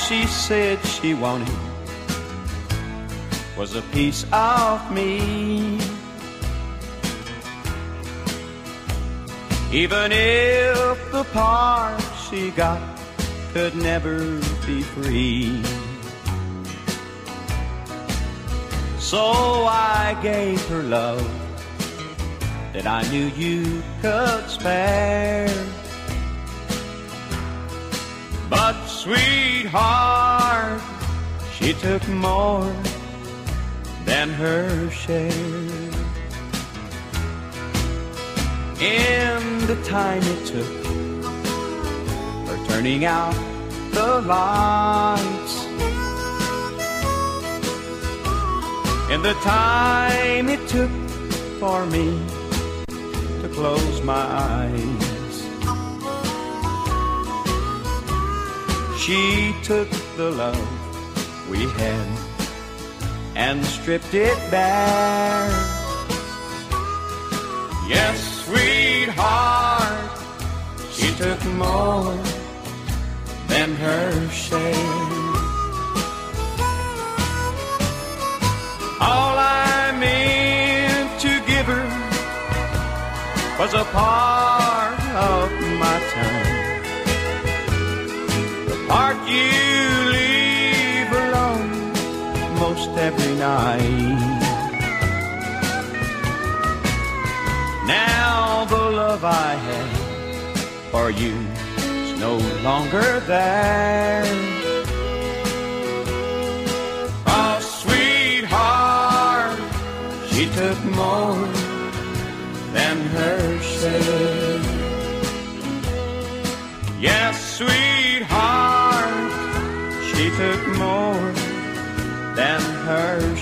she said she wanted was a piece of me. Even if the part she got could never be free. So I gave her love that I knew you could spare. But sweetheart, she took more than her share. In the time it took for turning out the lights, in the time it took for me to close my eyes, she took the love we had and stripped it bare. Yes, sweetheart, she took more than her share. All I meant to give her was a part of my time, the part you leave alone most every night. Now the love I had for you is no longer there. Oh, sweetheart, she took more than her share. Yes, sweetheart, she took more than her